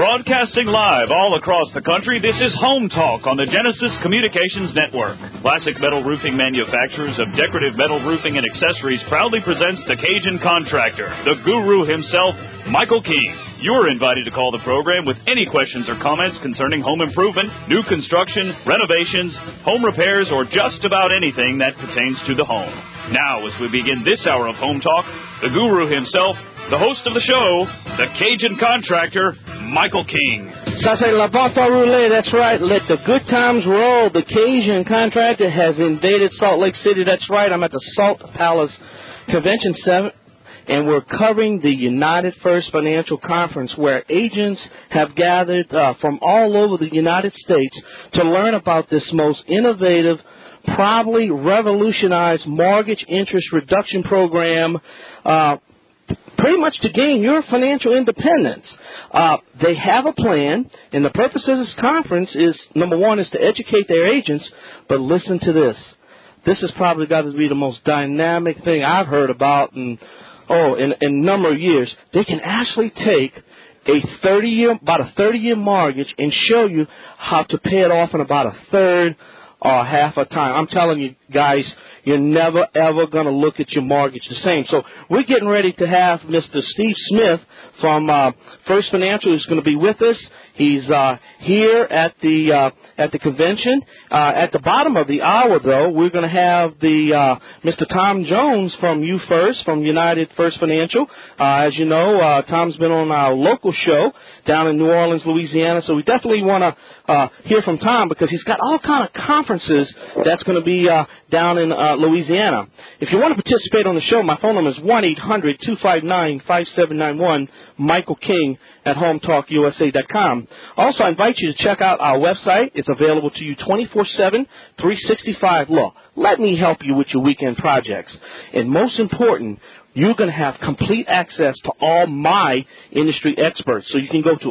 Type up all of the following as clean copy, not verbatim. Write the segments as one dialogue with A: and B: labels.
A: Broadcasting live all across the country, this is Home Talk on the Genesis Communications Network. Classic Metal Roofing Manufacturers of Decorative Metal Roofing and Accessories proudly presents the Cajun Contractor, the guru himself, Michael King. You're invited to call the program with any questions or comments concerning home improvement, new construction, renovations, home repairs, or just about anything that pertains to the home. Now, as we begin this hour of Home Talk, the guru himself, the host of the show, the Cajun Contractor, Michael King.
B: Ça c'est la Bonne Roulette, that's right. Let the good times roll. The Cajun Contractor has invaded Salt Lake City, that's right. I'm at the Salt Palace Convention Center, and we're covering the United First Financial Conference, where agents have gathered from all over the United States to learn about this most innovative, probably revolutionized mortgage interest reduction program, pretty much to gain your financial independence. They have a plan, and the purpose of this conference is, number one, is to educate their agents, but listen to this. This has probably got to be the most dynamic thing I've heard about in a number of years. They can actually take about a 30-year mortgage and show you how to pay it off in about a third or half a time. I'm telling you, guys, you're never, ever going to look at your mortgage the same. So we're getting ready to have Mr. Steve Smith from First Financial who's going to be with us. He's here at the convention. At the bottom of the hour, though, we're going to have Mr. Tom Jones from UFirst, from United First Financial. As you know, Tom's been on our local show down in New Orleans, Louisiana. So we definitely want to hear from Tom because he's got all kind of conferences that's going to be down in Louisiana. If you want to participate on the show, my phone number is 1-800-259-5791, Michael King at HomeTalkUSA.com. Also, I invite you to check out our website. It's available to you 24/7, 365 Law. Let me help you with your weekend projects. And most important, you're going to have complete access to all my industry experts. So you can go to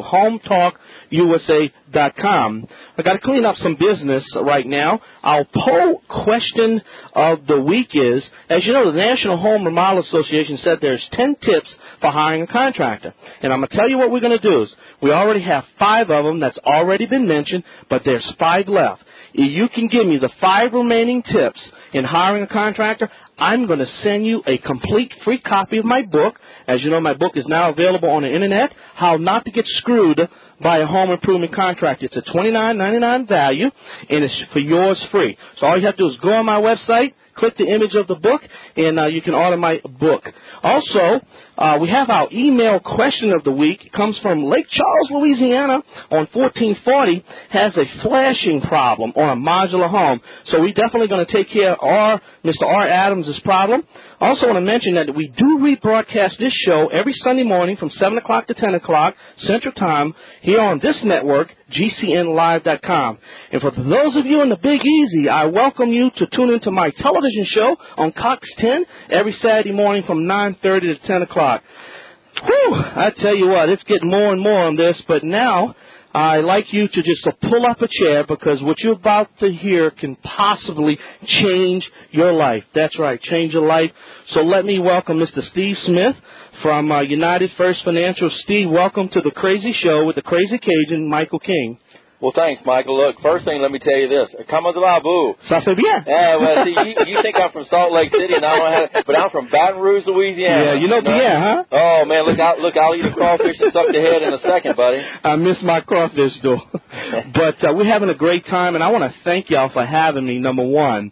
B: HomeTalkUSA.com. I got to clean up some business right now. Our poll question of the week is, as you know, the National Home Remodel Association said there's 10 tips for hiring a contractor. And I'm going to tell you what we're going to do is we already have 5 of them that's already been mentioned, but there's 5 left. If you can give me the 5 remaining tips in hiring a contractor, I'm going to send you a complete free copy of my book. As you know, my book is now available on the Internet, How Not to Get Screwed by a Home Improvement Contractor. It's a $29.99 value, and it's for yours free. So all you have to do is go on my website, click the image of the book, and you can order my book. Also, we have our email question of the week. It comes from Lake Charles, Louisiana, on 1440, has a flashing problem on a modular home. So we're definitely going to take care of Mr. R. Adams' problem. Also want to mention that we do rebroadcast this show every Sunday morning from 7 o'clock to 10 o'clock Central Time here on this network, GCNlive.com. And for those of you in the Big Easy, I welcome you to tune into my television show on Cox 10 every Saturday morning from 9:30 to 10 o'clock. Whew, I tell you what, it's getting more and more on this, but now I'd like you to just pull up a chair because what you're about to hear can possibly change your life. That's right, change your life. So let me welcome Mr. Steve Smith from United First Financial. Steve, welcome to the Crazy Show with the Crazy Cajun, Michael King.
C: Well, thanks, Michael. Look, first thing, let me tell you this. Comment vous?
B: Ça fait bien.
C: Yeah, well, see, you think I'm from Salt Lake City, and I don't have, but I'm from Baton Rouge, Louisiana.
B: Yeah, you know bien, huh?
C: Oh, man, look, I'll eat a crawfish and suck the head in a second, buddy.
B: I miss my crawfish, though. But we're having a great time, and I want to thank y'all for having me, number one.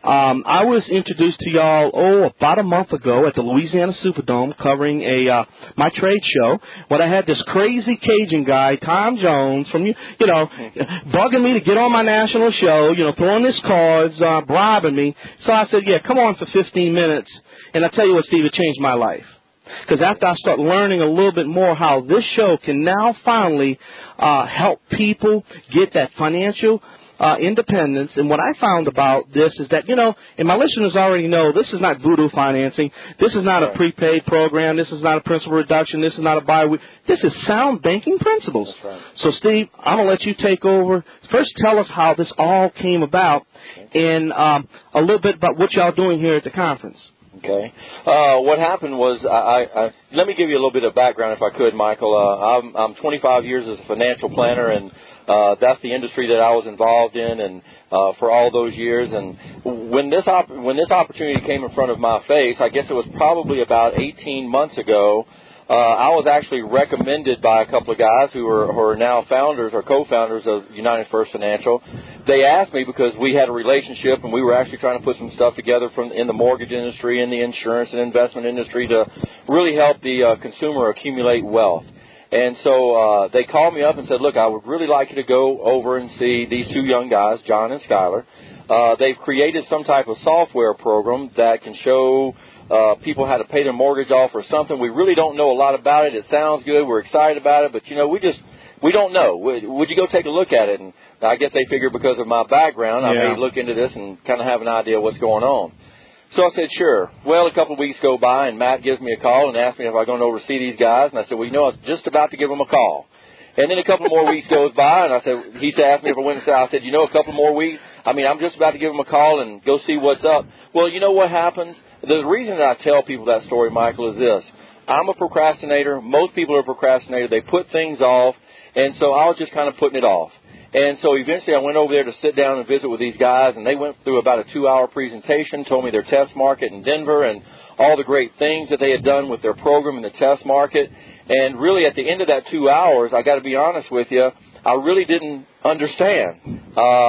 B: I was introduced to y'all, about a month ago at the Louisiana Superdome covering my trade show. When I had this crazy Cajun guy, Tom Jones, from, bugging me to get on my national show, throwing his cards, bribing me. So I said, yeah, come on for 15 minutes. And I tell you what, Steve, it changed my life. Because after I start learning a little bit more how this show can now finally help people get that financial independence. And what I found about this is that, and my listeners already know, this is not voodoo financing. This is not a prepaid program. This is not a principal reduction. This is not a buy. This is sound banking principles.
C: That's right.
B: So, Steve, I'm going to let you take over. First, tell us how this all came about and a little bit about what y'all doing here at the conference.
C: Okay. What happened was, let me give you a little bit of background, if I could, Michael. I'm 25 years as a financial planner, and that's the industry that I was involved in, and for all those years. And when this opportunity came in front of my face, I guess it was probably about 18 months ago. I was actually recommended by a couple of guys who are now founders or co-founders of United First Financial. They asked me because we had a relationship and we were actually trying to put some stuff together in the mortgage industry, in the insurance and investment industry to really help the consumer accumulate wealth. And so they called me up and said, look, I would really like you to go over and see these two young guys, John and Skylar. They've created some type of software program that can show people how to pay their mortgage off or something. We really don't know a lot about it. It sounds good. We're excited about it, but, we don't know. Would you go take a look at it? And I guess they figured because of my background, I may look into this and kind of have an idea of what's going on. So I said, sure. Well, a couple of weeks go by, and Matt gives me a call and asks me if I'm going to oversee these guys. And I said, well, I was just about to give them a call. And then a couple more weeks goes by, and he asked me if I went inside. I said, a couple more weeks? I'm just about to give them a call and go see what's up. Well, you know what happens? The reason that I tell people that story, Michael, is this. I'm a procrastinator. Most people are procrastinators. They put things off, and so I was just kind of putting it off. And so eventually I went over there to sit down and visit with these guys, and they went through about a 2-hour presentation, told me their test market in Denver and all the great things that they had done with their program in the test market. And really at the end of that 2 hours, I got to be honest with you, I really didn't understand.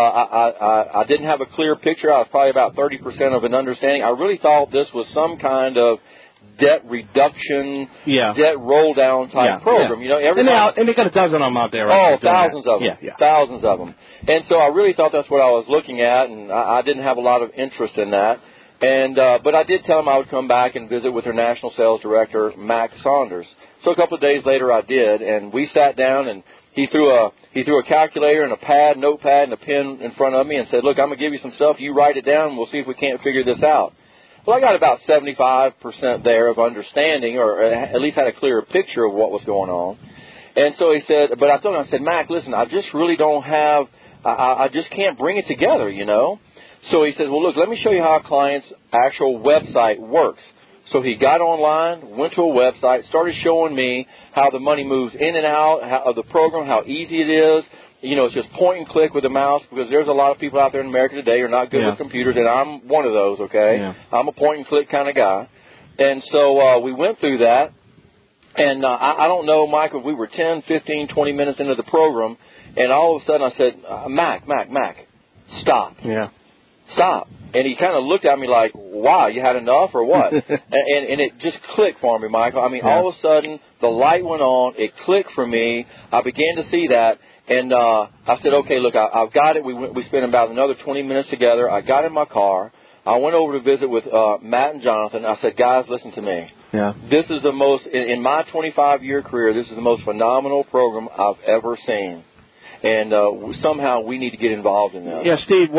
C: I didn't have a clear picture. I was probably about 30% of an understanding. I really thought this was some kind of debt reduction, debt roll-down type program.
B: And they got a dozen of them out there. Right?
C: Thousands of them. Thousands of them. And so I really thought that's what I was looking at, and I didn't have a lot of interest in that. And but I did tell them I would come back and visit with their national sales director, Mac Saunders. So a couple of days later I did, and we sat down, and he threw a calculator and a notepad and a pen in front of me and said, look, I'm going to give you some stuff. You write it down, and we'll see if we can't figure this out. Well, I got about 75% there of understanding, or at least had a clearer picture of what was going on. And so he said, but I told him, I said, Mac, listen, I just really don't have, I just can't bring it together, So he said, well, look, let me show you how a client's actual website works. So he got online, went to a website, started showing me how the money moves in and out of the program, how easy it is. It's just point and click with the mouse, because there's a lot of people out there in America today who are not good with computers, and I'm one of those, okay? Yeah. I'm a point and click kind of guy. And so we went through that, and I don't know, Michael, we were 10, 15, 20 minutes into the program, and all of a sudden I said, Mac, stop.
B: Yeah.
C: Stop. And he kind of looked at me like, wow, you had enough or what? and it just clicked for me, Michael. All of a sudden, the light went on. It clicked for me. I began to see that. And I said, okay, look, I've got it. We spent about another 20 minutes together. I got in my car. I went over to visit with Matt and Jonathan. I said, guys, listen to me.
B: Yeah.
C: This is the most, in my 25-year career, this is the most phenomenal program I've ever seen. And somehow we need to get involved in this.
B: Yeah, Steve,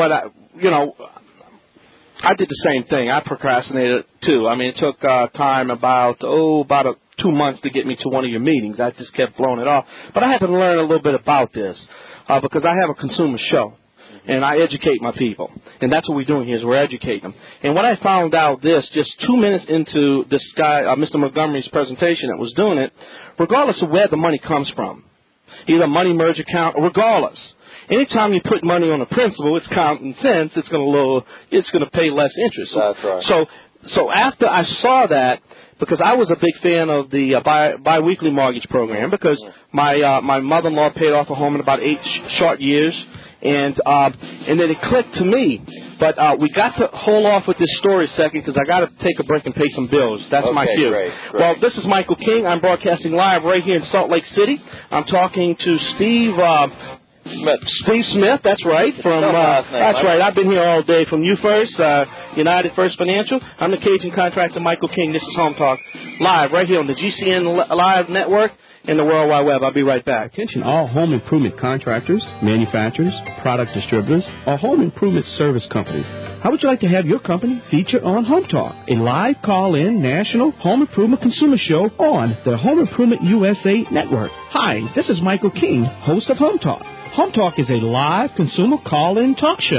B: I did the same thing. I procrastinated, too. It took time about 2 months to get me to one of your meetings. I just kept blowing it off. But I had to learn a little bit about this because I have a consumer show, and I educate my people. And that's what we're doing here is we're educating them. And when I found out this, just 2 minutes into this guy, Mr. Montgomery's presentation that was doing it, regardless of where the money comes from, either money merge account, regardless, anytime you put money on a principal, it's common sense. It's going to pay less interest.
C: That's right.
B: So after I saw that, because I was a big fan of the biweekly mortgage program, because my mother-in-law paid off a home in about 8 short years, and then it clicked to me. But we got to hold off with this story a second, because I got to take a break and pay some bills. That's my cue.
C: Great.
B: Well, this is Michael King. I'm broadcasting live right here in Salt Lake City. I'm talking to Steve Smith, that's right. That's right. I've been here all day from United First Financial. I'm the Cajun contractor, Michael King. This is Home Talk, live right here on the GCN Live Network and the World Wide Web. I'll be right back.
D: Attention all home improvement contractors, manufacturers, product distributors, or home improvement service companies. How would you like to have your company featured on Home Talk, a live call-in national home improvement consumer show on the Home Improvement USA Network? Hi, this is Michael King, host of Home Talk. Home Talk is a live consumer call-in talk show.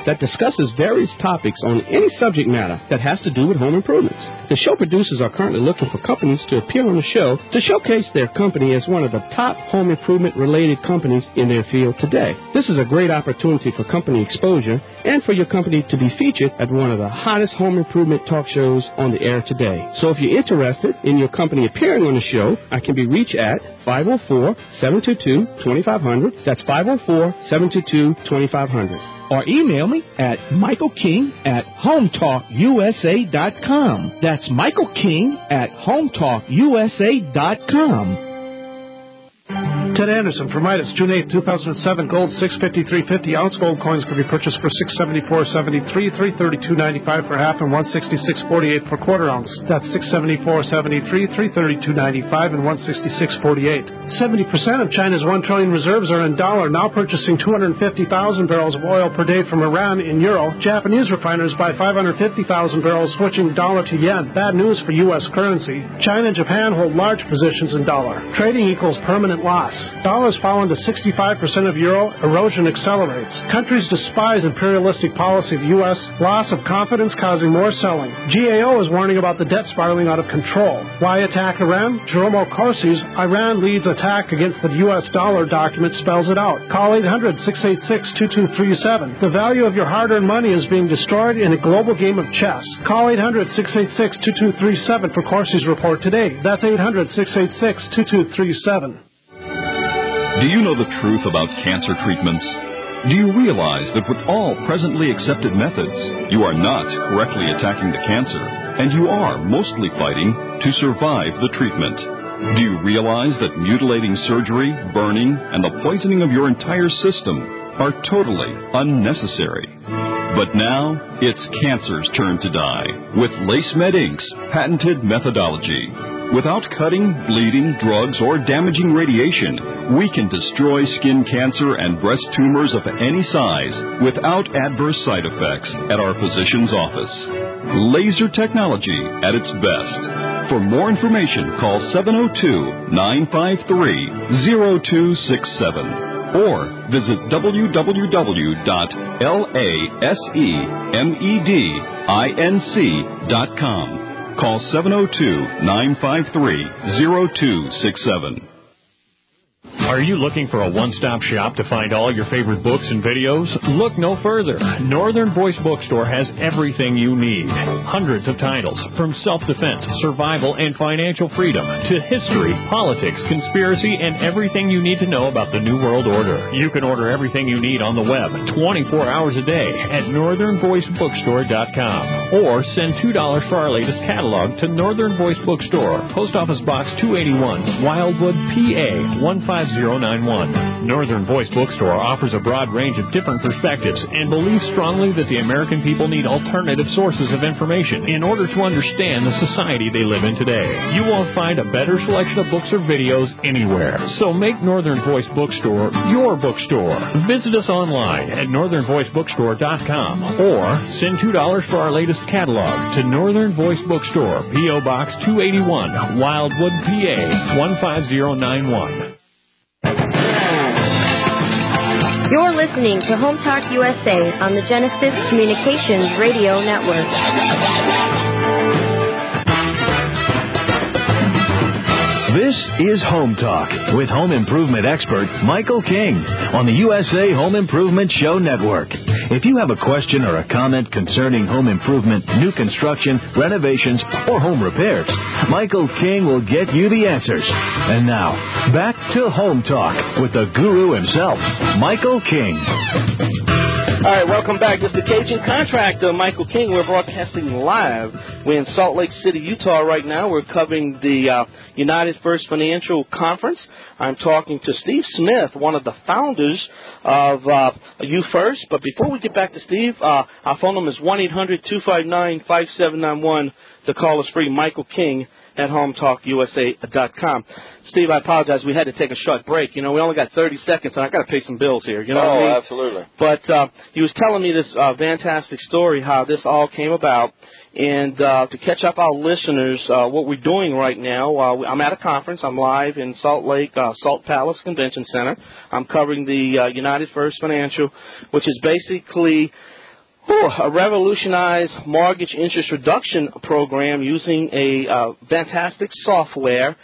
D: that discusses various topics on any subject matter that has to do with home improvements. The show producers are currently looking for companies to appear on the show to showcase their company as one of the top home improvement-related companies in their field today. This is a great opportunity for company exposure and for your company to be featured at one of the hottest home improvement talk shows on the air today. So if you're interested in your company appearing on the show, I can be reached at 504-722-2500. That's 504-722-2500. Or email me at michaelking@hometalkusa.com. That's michaelking@hometalkusa.com.
E: Ted Anderson for Midas, June 8, 2007. Gold, $653.50. Ounce gold coins can be purchased for $674.73, $332.95 per half, and $166.48 per quarter ounce. That's $674.73, $332.95, and $166.48. 70% of China's 1 trillion reserves are in dollar, now purchasing 250,000 barrels of oil per day from Iran in euro. Japanese refiners buy 550,000 barrels, switching dollar to yen. Bad news for U.S. currency. China and Japan hold large positions in dollar. Trading equals permanent loss. Dollars fall into 65% of euro. Erosion accelerates. Countries despise imperialistic policy of the U.S. Loss of confidence causing more selling. GAO is warning about the debt spiraling out of control. Why attack Iran? Jerome Corsi's Iran leads attack against the U.S. dollar document spells it out. Call 800-686-2237. The value of your hard-earned money is being destroyed in a global game of chess. Call 800-686-2237 for Corsi's report today. That's 800-686-2237.
F: Do you know the truth about cancer treatments? Do you realize that with all presently accepted methods, you are not correctly attacking the cancer, and you are mostly fighting to survive the treatment? Do you realize that mutilating surgery, burning, and the poisoning of your entire system are totally unnecessary? But now, it's cancer's turn to die with LaceMed Inc.'s patented methodology. Without cutting, bleeding, drugs, or damaging radiation, we can destroy skin cancer and breast tumors of any size without adverse side effects at our physician's office. Laser technology at its best. For more information, call 702-953-0267 or visit www.lasemedinc.com. Call 702-953-0267.
G: Are you looking for a one-stop shop to find all your favorite books and videos? Look no further. Northern Voice Bookstore has everything you need. Hundreds of titles, from self-defense, survival, and financial freedom to history, politics, conspiracy, and everything you need to know about the New World Order. You can order everything you need on the web 24 hours a day at northernvoicebookstore.com or send $2 for our latest catalog to Northern Voice Bookstore, Post Office Box 281, Wildwood, PA 15091. Northern Voice Bookstore offers a broad range of different perspectives and believes strongly that the American people need alternative sources of information in order to understand the society they live in today. You won't find a better selection of books or videos anywhere. So make Northern Voice Bookstore your bookstore. Visit us online at northernvoicebookstore.com or send $2 for our latest catalog to Northern Voice Bookstore, P.O. Box 281, Wildwood, PA 15091.
H: You're listening to Home Talk USA on the Genesis Communications Radio Network.
I: This is Home Talk with home improvement expert Michael King on the USA Home Improvement Show Network. If you have a question or a comment concerning home improvement, new construction, renovations, or home repairs, Michael King will get you the answers. And now, back to Home Talk with the guru himself, Michael King.
B: All right, welcome back. This is the Cajun Contractor, Michael King. We're broadcasting live. We're in Salt Lake City, Utah right now. We're covering the United First Financial Conference. I'm talking to Steve Smith, one of the founders of You First. But before we get back to Steve, our phone number is 1-800-259-5791. The call is free. Michael King at HomeTalkUSA.com. Steve, I apologize. We had to take a short break. You know, we only got 30 seconds, and I got to pay some bills here. You know what I mean?
C: Absolutely.
B: But he was telling me this fantastic story, how this all came about. And to catch up our listeners, what we're doing right now, I'm at a conference. I'm live in Salt Lake, Salt Palace Convention Center. I'm covering the United First Financial, which is basically A revolutionized mortgage interest reduction program using a fantastic software,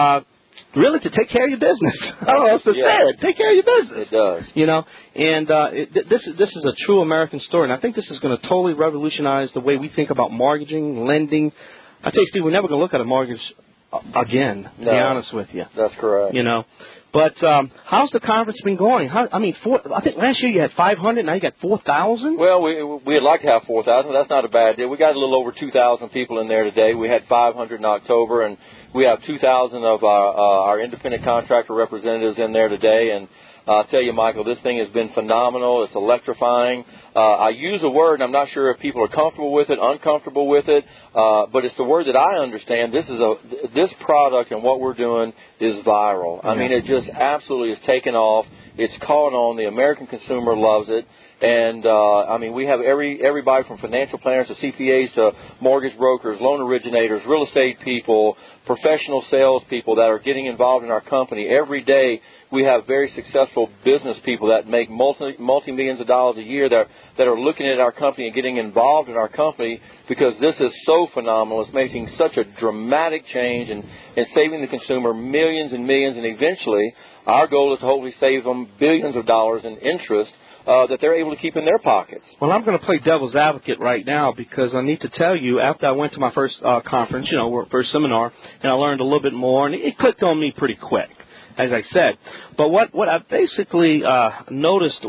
B: really to take care of your business. I don't know what to say. Take care of your business.
C: It does.
B: You know, and this is a true American story, and I think this is going to totally revolutionize the way we think about mortgaging, lending. I tell you, Steve, we're never going to look at a mortgage again, to be honest with you.
C: That's correct.
B: You know. But how's the conference been going? I think last year you had 500, now you got 4,000?
C: Well, we'd like to have 4,000. That's not a bad deal. We got a little over 2,000 people in there today. We had 500 in October, and we have 2,000 of our independent contractor representatives in there today. And I'll tell you, Michael, this thing has been phenomenal. It's electrifying. I use a word, and I'm not sure if people are comfortable with it, uncomfortable with it, but it's the word that I understand. This product and what we're doing is viral. I mean, it just absolutely has taken off. It's caught on. The American consumer loves it. And, I mean, we have everybody from financial planners to CPAs to mortgage brokers, loan originators, real estate people, professional salespeople that are getting involved in our company. Every day we have very successful business people that make multi-millions of dollars a year that are looking at our company and getting involved in our company because this is so phenomenal. It's making such a dramatic change and saving the consumer millions and millions. And eventually our goal is to hopefully save them billions of dollars in interest that they're able to keep in their pockets.
B: Well, I'm going to play devil's advocate right now because I need to tell you, after I went to my first conference, first seminar, and I learned a little bit more, and it clicked on me pretty quick, as I said. But what I basically noticed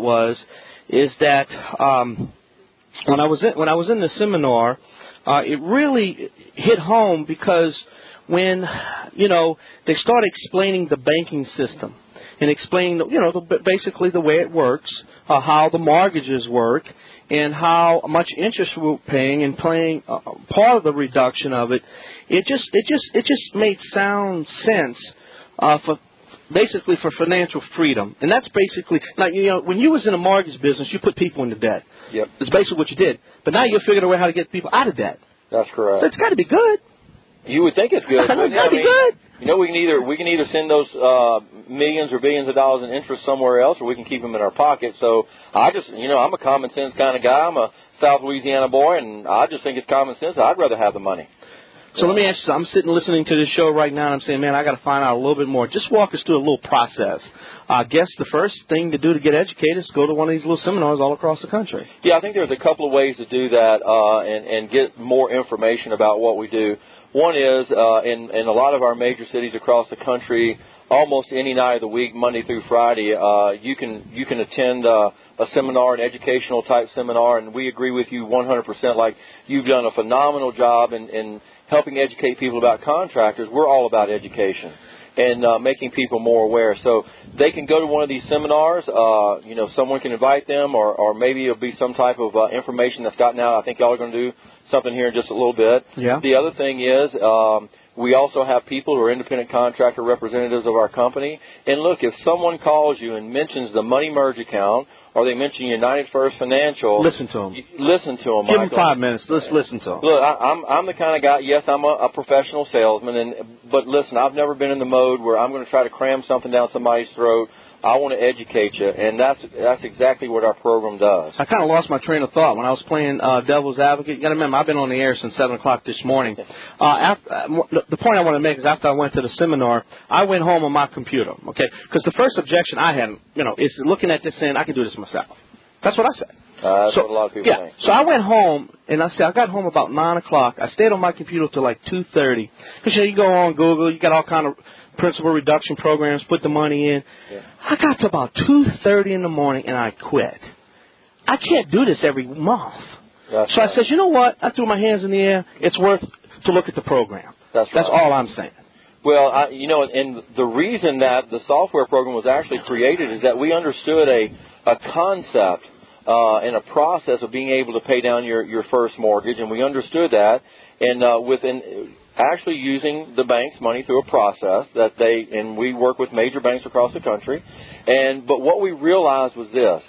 B: is that when I was in the seminar, it really hit home because when they started explaining the banking system. And explaining, basically the way it works, how the mortgages work, and how much interest we're paying, and paying part of the reduction of it. It just made sound sense for financial freedom. And that's basically when you was in a mortgage business, you put people into debt.
C: Yep.
B: That's basically what you did. But now you're figuring a way how to get people out of debt.
C: That's correct.
B: So it's got to be good.
C: You would think it's good.
B: It's got to be good.
C: We can either send those millions or billions of dollars in interest somewhere else, or we can keep them in our pocket. So I'm a common sense kind of guy. I'm a South Louisiana boy, and I just think it's common sense. I'd rather have the money.
B: So let me ask you, I'm sitting listening to this show right now, and I'm saying, man, I got to find out a little bit more. Just walk us through a little process. I guess the first thing to do to get educated is go to one of these little seminars all across the country.
C: Yeah, I think there's a couple of ways to do that and get more information about what we do. One is in a lot of our major cities across the country, almost any night of the week, Monday through Friday, you can attend a seminar, an educational type seminar, and we agree with you 100%. Like, you've done a phenomenal job in helping educate people about contractors. We're all about education and making people more aware. So they can go to one of these seminars. Someone can invite them, or maybe it'll be some type of information that's gotten out. I think y'all are going to do something here in just a little bit.
B: Yeah.
C: The other thing is we also have people who are independent contractor representatives of our company. And look, if someone calls you and mentions the Money Merge account, or they mention United First Financial,
B: listen to them.
C: Listen to them,
B: Give
C: Michael.
B: them 5 minutes. Let's listen to them.
C: Look, I'm the kind of guy. Yes, I'm a professional salesman, but listen, I've never been in the mode where I'm going to try to cram something down somebody's throat. I want to educate you, and that's exactly what our program does.
B: I kind of lost my train of thought when I was playing devil's advocate. You got to remember, I've been on the air since 7 o'clock this morning. The point I want to make is after I went to the seminar, I went home on my computer, okay? Because the first objection I had, is looking at this saying, I can do this myself. That's what I said.
C: That's what a lot of people think.
B: So I went home, and I got home about 9 o'clock. I stayed on my computer till like 2:30. Because, you go on Google, you got all kind of principal reduction programs, put the money in. Yeah. I got to about 2:30 in the morning, and I quit. I can't do this every month.
C: That's
B: so
C: right.
B: I said, you know what? I threw my hands in the air. It's worth to look at the program.
C: That's right.
B: That's all I'm saying.
C: Well, and the reason that the software program was actually created is that we understood a concept and a process of being able to pay down your first mortgage, and we understood that, and within actually using the bank's money through a process and we work with major banks across the country, but what we realized was this.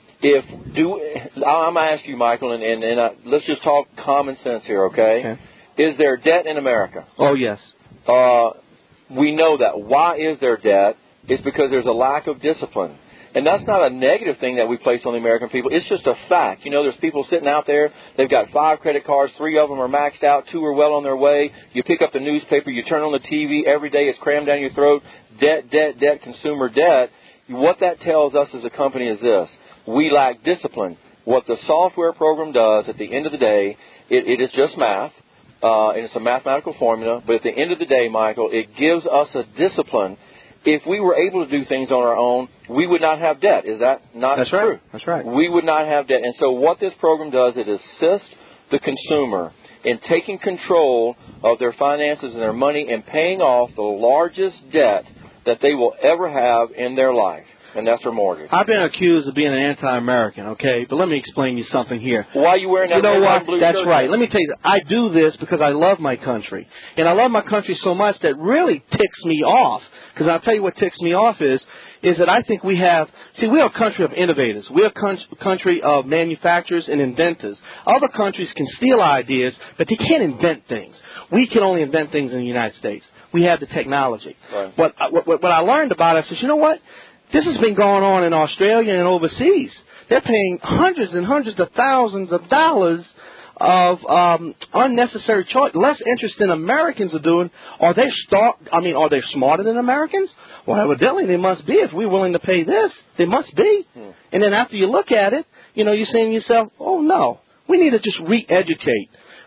C: I'm going to ask you, Michael, and let's just talk common sense here, okay? Is there debt in America?
B: Oh, yes.
C: We know that. Why is there debt? It's because there's a lack of discipline. And that's not a negative thing that we place on the American people. It's just a fact. You know, there's people sitting out there, they've got 5 credit cards, 3 of them are maxed out, 2 are well on their way. You pick up the newspaper, you turn on the TV, every day it's crammed down your throat, debt, debt, debt, consumer debt. What that tells us as a company is this: we lack discipline. What the software program does at the end of the day, it is just math, and it's a mathematical formula, but at the end of the day, Michael, it gives us a discipline. If we were able to do things on our own, we would not have debt. Is that not
B: That's
C: true?
B: Right. That's right.
C: We would not have debt. And so what this program does, it assists the consumer in taking control of their finances and their money and paying off the largest debt that they will ever have in their life, and that's their mortgage.
B: I've been accused of being an anti-American, okay? But let me explain you something here.
C: Why are you wearing that blue
B: That's
C: shirt?
B: right. Let me tell you, I do this because I love my country. And I love my country so much that really ticks me off. Because I'll tell you what ticks me off is that I think we're a country of innovators. We're a country of manufacturers and inventors. Other countries can steal ideas, but they can't invent things. We can only invent things in the United States. We have the technology.
C: Right.
B: What I learned about it, I said, you know what? This has been going on in Australia and overseas. They're paying hundreds and hundreds of thousands of dollars of unnecessary charge, less interest than Americans are doing. Are they smarter than Americans? Well, evidently they must be. If we're willing to pay this, they must be. And then after you look at it, you know, you're saying to yourself, oh, no, we need to just re-educate.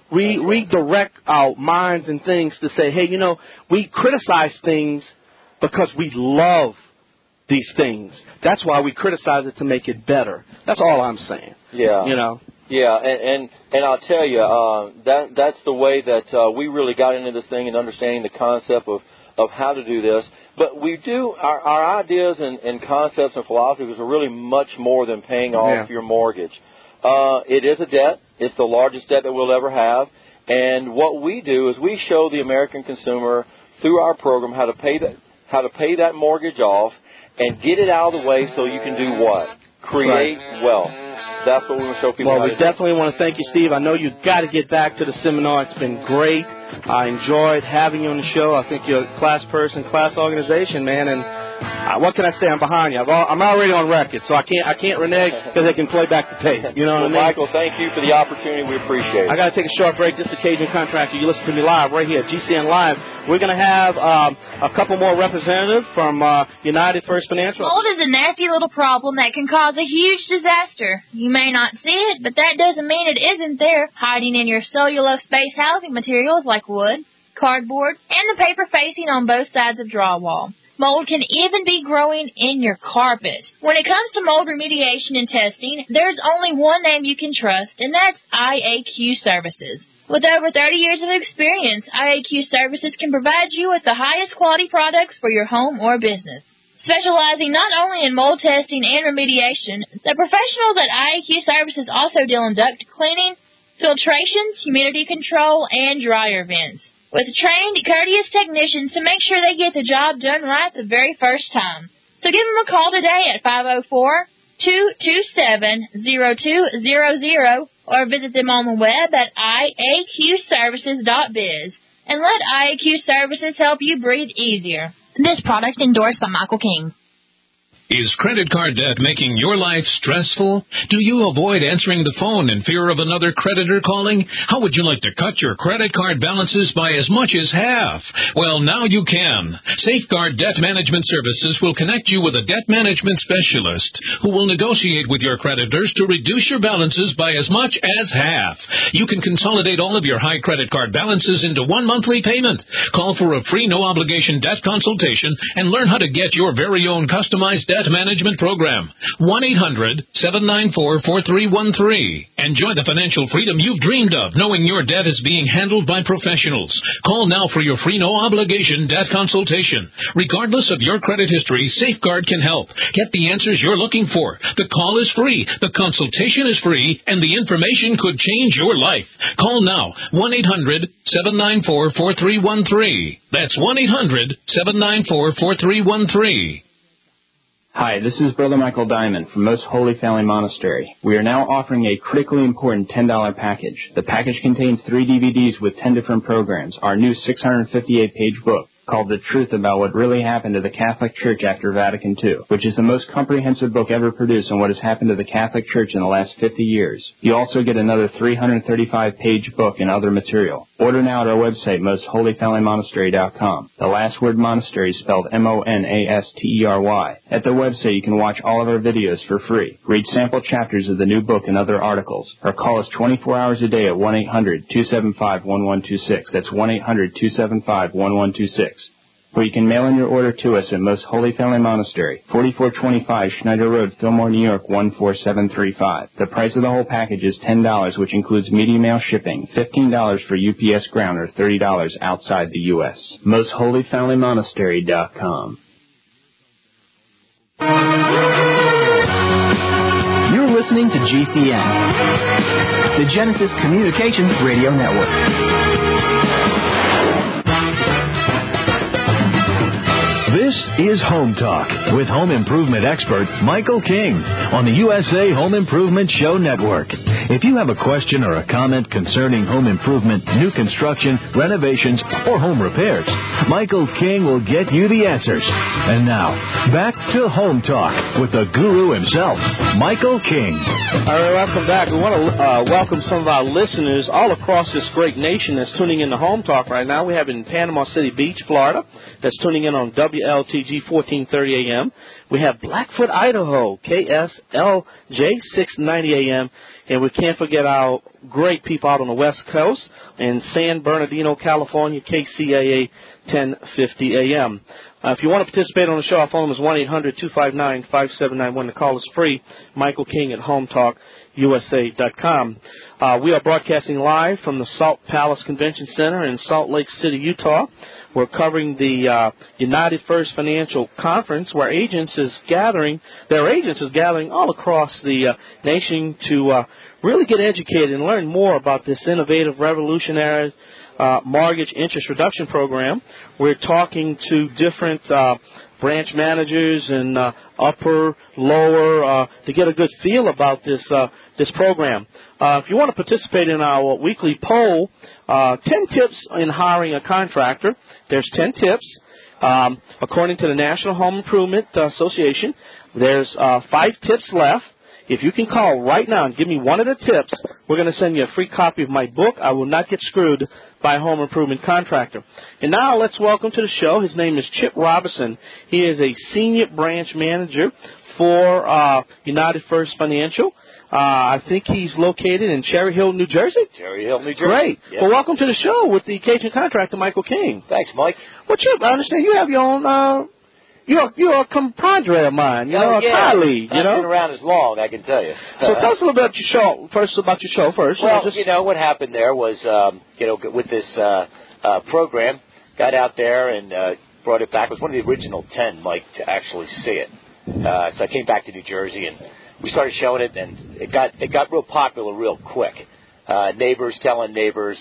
B: Redirect our minds and things to say, hey, you know, we criticize things because we love these things. That's why we criticize it, to make it better. That's all I'm saying.
C: Yeah.
B: You know.
C: Yeah, and I'll tell you, that's the way that we really got into this thing and understanding the concept of how to do this. But we do, our ideas and concepts and philosophies are really much more than paying off your mortgage. It is a debt. It's the largest debt that we'll ever have. And what we do is we show the American consumer through our program how to pay that mortgage off and get it out of the way so you can do what? Create wealth. That's what we want to show people.
B: Well, we definitely want to thank you, Steve. I know you've got to get back to the seminar. It's been great. I enjoyed having you on the show. I think you're a class person, class organization, man. And what can I say? I'm behind you. I'm already on record, so I can't renege because they can play back the tape. You know what I mean?
C: Michael, thank you for the opportunity. We appreciate it.
B: I got to take a short break. This is Cajun Contractor. You listen to me live right here at GCN Live. We're going to have a couple more representatives from United First Financial.
J: Mold is a nasty little problem that can cause a huge disaster. You may not see it, but that doesn't mean it isn't there, hiding in your cellulose-based housing materials like wood, cardboard, and the paper facing on both sides of drywall. Mold can even be growing in your carpet. When it comes to mold remediation and testing, there's only one name you can trust, and that's IAQ Services. With over 30 years of experience, IAQ Services can provide you with the highest quality products for your home or business. Specializing not only in mold testing and remediation, the professionals at IAQ Services also deal in duct cleaning, filtrations, humidity control, and dryer vents, with trained, courteous technicians to make sure they get the job done right the very first time. So give them a call today at 504-227-0200 or visit them on the web at iaqservices.biz and let IAQ Services help you breathe easier. This product endorsed by Michael King.
K: Is credit card debt making your life stressful? Do you avoid answering the phone in fear of another creditor calling? How would you like to cut your credit card balances by as much as half? Well, now you can. Safeguard Debt Management Services will connect you with a debt management specialist who will negotiate with your creditors to reduce your balances by as much as half. You can consolidate all of your high credit card balances into one monthly payment. Call for a free no-obligation debt consultation and learn how to get your very own customized debt management program. 1-800-794-4313. Enjoy the financial freedom you've dreamed of, knowing your debt is being handled by professionals. Call now for your free no-obligation debt consultation. Regardless of your credit history, Safeguard can help. Get the answers you're looking for. The call is free, the consultation is free, and the information could change your life. Call now. 1-800-794-4313. That's 1-800-794-4313.
L: Hi, this is Brother Michael Diamond from Most Holy Family Monastery. We are now offering a critically important $10 package. The package contains 3 DVDs with 10 different programs, our new 658-page book, called The Truth About What Really Happened to the Catholic Church After Vatican II, which is the most comprehensive book ever produced on what has happened to the Catholic Church in the last 50 years. You also get another 335-page book and other material. Order now at our website, mostholyfamilymonastery.com. The last word monastery is spelled M-O-N-A-S-T-E-R-Y. At the website, you can watch all of our videos for free. Read sample chapters of the new book and other articles, or call us 24 hours a day at 1-800-275-1126. That's 1-800-275-1126. Or you can mail in your order to us at Most Holy Family Monastery, 4425 Schneider Road, Fillmore, New York, 14735. The price of the whole package is $10, which includes media mail shipping, $15 for UPS ground, or $30 outside the U.S. MostHolyFamilyMonastery.com.
M: You're listening to GCN, the Genesis Communications Radio Network.
I: This is Home Talk with home improvement expert Michael King on the USA Home Improvement Show Network. If you have a question or a comment concerning home improvement, new construction, renovations, or home repairs, Michael King will get you the answers. And now, back to Home Talk with the guru himself, Michael King.
B: All right, welcome back. We want to welcome some of our listeners all across this great nation that's tuning in to Home Talk right now. We have in Panama City Beach, Florida, that's tuning in on WLTG 1430 AM. We have Blackfoot, Idaho, KSLJ 690 AM. And we can't forget our great people out on the West Coast in San Bernardino, California, KCAA 1050 AM. If you want to participate on the show, our phone is 1-800-259-5791. The call is free. Michael King at HomeTalkUSA.com. We are broadcasting live from the Salt Palace Convention Center in Salt Lake City, Utah. We're covering the United First Financial Conference, where their agents is gathering all across the nation to really get educated and learn more about this innovative, revolutionary mortgage interest reduction program. We're talking to different branch managers and upper, lower, to get a good feel about this program. If you want to participate in our weekly poll, 10 tips in hiring a contractor. There's 10 tips. According to the National Home Improvement Association, there's 5 tips left. If you can call right now and give me one of the tips, we're going to send you a free copy of my book, I Will Not Get Screwed, by a Home Improvement Contractor. And now let's welcome to the show. His name is Chip Robinson. He is a senior branch manager for United First Financial. I think he's located in Cherry Hill, New Jersey.
N: Cherry Hill, New Jersey.
B: Great.
N: Yep.
B: Well, welcome to the show with the Cajun contractor, Michael King.
N: Thanks, Mike.
B: Well, Chip, I understand you have your own... You're a compadre of mine, a colleague,
N: I've been around as long, I can tell you.
B: So tell us a little bit about your show first.
N: Well, what happened there was, with this program, got out there and brought it back. It was one of the original 10, Mike, to actually see it. So I came back to New Jersey, and we started showing it, and it got real popular real quick. Neighbors telling neighbors.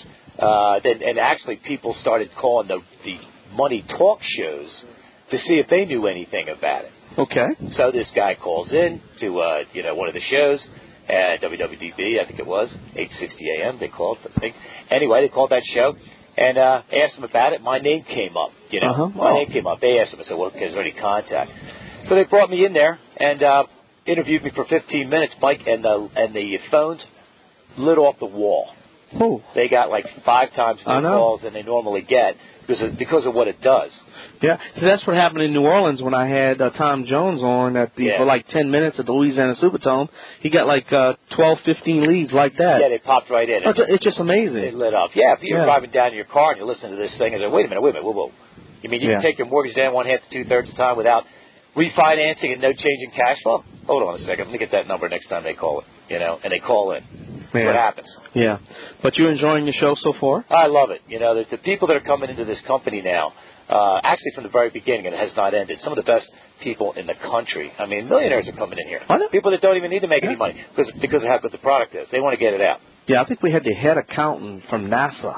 N: And actually people started calling the money talk shows to see if they knew anything about it.
B: Okay.
N: So this guy calls in to one of the shows at WWDB, I think it was 860 AM. They called. I think. Anyway, they called that show and asked them about it. My name came up. My name came up. They asked them. I said, "Well, is there any contact?" So they brought me in there and interviewed me for 15 minutes, Mike, and the phones lit off the wall.
B: Oh.
N: They got like 5 times more calls than they normally get because of what it does.
B: Yeah, so that's what happened in New Orleans when I had Tom Jones on for like 10 minutes at the Louisiana Superdome. He got like 12, 15 leads like that.
N: Yeah, they popped right in.
B: It's just amazing.
N: It lit up. Yeah, if you're driving down in your car and you're listening to this thing and say, wait a minute, whoa. You mean you can take your mortgage down 1/2 to 2/3 the time without refinancing and no change in cash flow? Hold on a second. Let me get that number next time they call it, and they call in. That's what happens.
B: Yeah. But you're enjoying the show so far?
N: I love it. The people that are coming into this company now, actually from the very beginning, and it has not ended, some of the best people in the country. I mean, millionaires are coming in here. People that don't even need to make any money because of how good the product is. They want to get it out.
B: Yeah, I think we had the head accountant from NASA.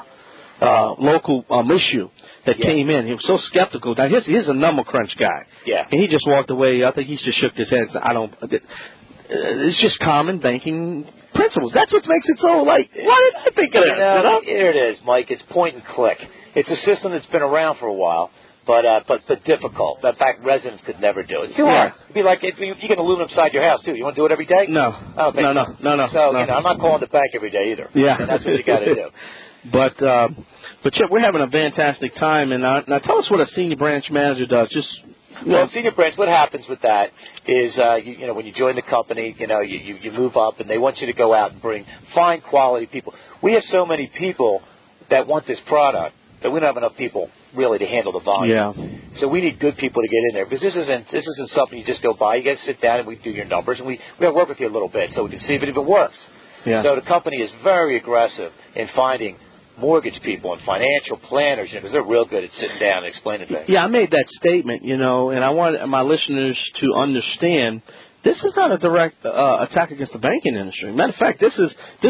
B: Local issue that came in. He was so skeptical. Now, he's a number crunch guy.
N: Yeah.
B: And he just walked away. I think he just shook his head and said, it's just common banking principles. That's what makes it so, why did I think of that?
N: Here it is, Mike. It's point and click. It's a system that's been around for a while, but difficult. In fact, residents could never do it. It's too hard. It'd be like if you get aluminum inside your house too. You want to do it every day?
B: No.
N: No. So
B: no.
N: I'm not calling the bank every day either.
B: Yeah,
N: and that's what you got to do.
B: But Chip, we're having a fantastic time, and now tell us what a senior branch manager does.
N: Well, senior branch, what happens with that is, you know, when you join the company, you move up, and they want you to go out and find quality people. We have so many people that want this product that we don't have enough people really to handle the volume.
B: Yeah.
N: So we need good people to get in there, because this isn't something you just go by. You got to sit down and we do your numbers, and we got to work with you a little bit so we can see if it even works.
B: Yeah.
N: So the company is very aggressive in finding mortgage people and financial planners, because they're real good at sitting down and explaining things.
B: Yeah, I made that statement, and I want my listeners to understand this is not a direct attack against the banking industry. Matter of fact, kind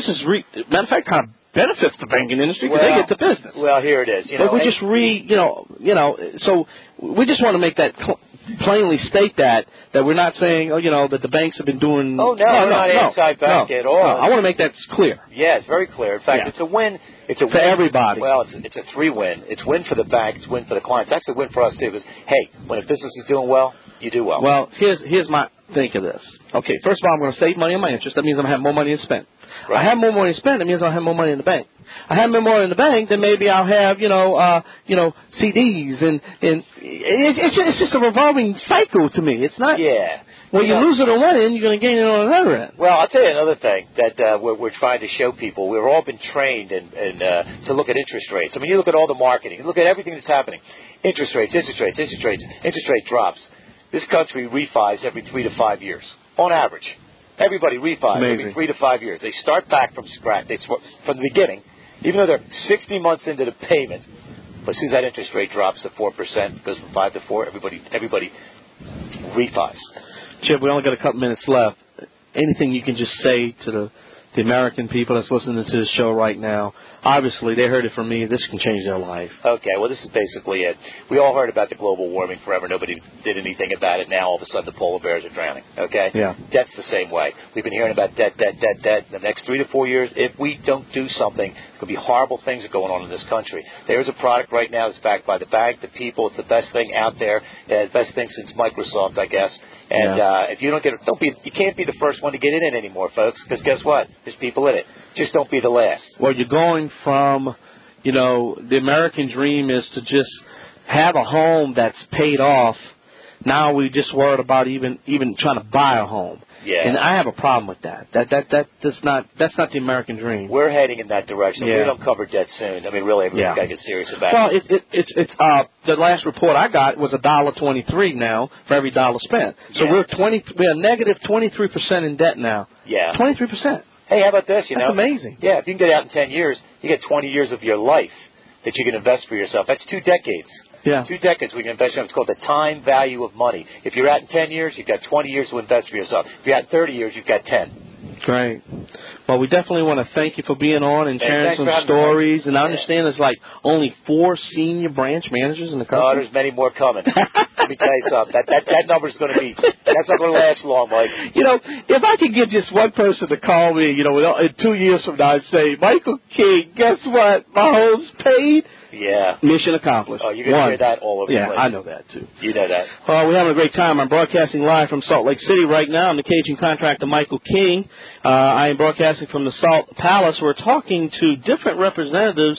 B: of benefits the banking industry because they get the business.
N: Well, here it is.
B: But we just so we just want to make that plainly state that we're not saying, that the banks have been doing.
N: Oh, no, we're not anti-bank at all.
B: No, I want to make that clear.
N: Yeah, it's very clear. In fact, it's a win. It's a
B: for
N: win.
B: Everybody.
N: Well, it's a 3-win. It's win for the bank. It's win for the clients. It's actually a win for us too. Because when a business is doing well, you do well.
B: Well, here's my think of this. Okay, first of all, I'm going to save money on my interest. That means I'm going to have more money to spend.
N: Right.
B: I have more money to spend. That means I'll have more money in the bank. I have more money in the bank, then maybe I'll have CDs and it's just a revolving cycle to me. It's not.
N: Yeah.
B: When you lose it on one end, you're going to gain it on another end.
N: Well, I'll tell you another thing that we're trying to show people. We've all been trained to look at interest rates. I mean, you look at all the marketing. You look at everything that's happening. Interest rate drops. This country refis every 3 to 5 years, on average. Everybody refis every 3 to 5 years. They start back from scratch. From the beginning, even though they're 60 months into the payment. But as soon as that interest rate drops to 4%, goes from 5 to 4, everybody refis.
B: Chip, we only got a couple minutes left. Anything you can just say to the American people that's listening to this show right now? Obviously, they heard it from me. This can change their life.
N: Okay, well, this is basically it. We all heard about the global warming forever. Nobody did anything about it. Now, all of a sudden, the polar bears are drowning. Okay?
B: Yeah.
N: Debt's the same way. We've been hearing about debt. The next 3 to 4 years, if we don't do something, there could be horrible things going on in this country. There's a product right now that's backed by the bank, the people. It's the best thing out there. The best thing since Microsoft, I guess. And if you don't get it, you can't be the first one to get in it anymore, folks, because guess what? There's people in it. Just don't be the last.
B: Well, you're going from, the American dream is to just have a home that's paid off. Now we just worried about even trying to buy a home.
N: Yeah.
B: And I have a problem with that. That's not the American dream.
N: We're heading in that direction.
B: Yeah.
N: If we don't cover debt soon, I mean, really, everybody's got to get serious about
B: it.
N: Well,
B: it's the last report I got was $1.23 now for every dollar spent. So we're negative 23% in debt now.
N: Yeah.
B: 23%.
N: Hey, how about this?
B: That's amazing.
N: Yeah, if you can get out in 10 years, you get 20 years of your life that you can invest for yourself. That's 2 decades.
B: Yeah.
N: 2 decades we can invest in. It's called the time value of money. If you're out in 10 years, you've got 20 years to invest for yourself. If you're out in 30 years, you've got 10.
B: Great. Well, we definitely want to thank you for being on and sharing some stories. And I understand there's like only 4 senior branch managers in the country.
N: Oh, there's many more coming. Let me tell you something. That number's going to be, that's not going to last long, Mike.
B: If I could get just one person to call me, in 2 years from now and say, Michael King, guess what? My home's paid.
N: Yeah.
B: Mission accomplished.
N: Oh, you're going to hear that all over the place.
B: Yeah, I know that, too.
N: You know that.
B: Well, we're having a great time. I'm broadcasting live from Salt Lake City right now. I'm the Cajun contractor, Michael King. I am broadcasting from the Salt Palace. We're talking to different representatives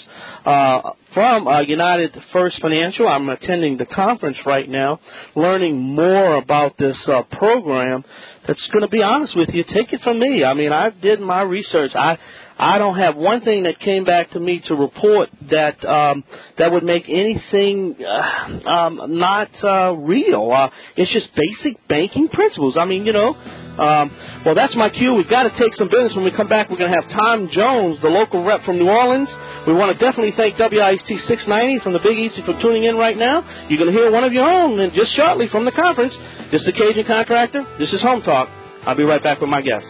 B: from United First Financial. I'm attending the conference right now, learning more about this program that's going to be honest with you. Take it from me. I mean, I did my research. I don't have one thing that came back to me to report that that would make anything not real. It's just basic banking principles. I mean, well, that's my cue. We've got to take some business. When we come back, we're going to have Tom Jones, the local rep from New Orleans. We want to definitely thank WIST 690 from the Big Easy for tuning in right now. You're going to hear one of your own and just shortly from the conference. This is the Cajun Contractor. This is Home Talk. I'll be right back with my guests.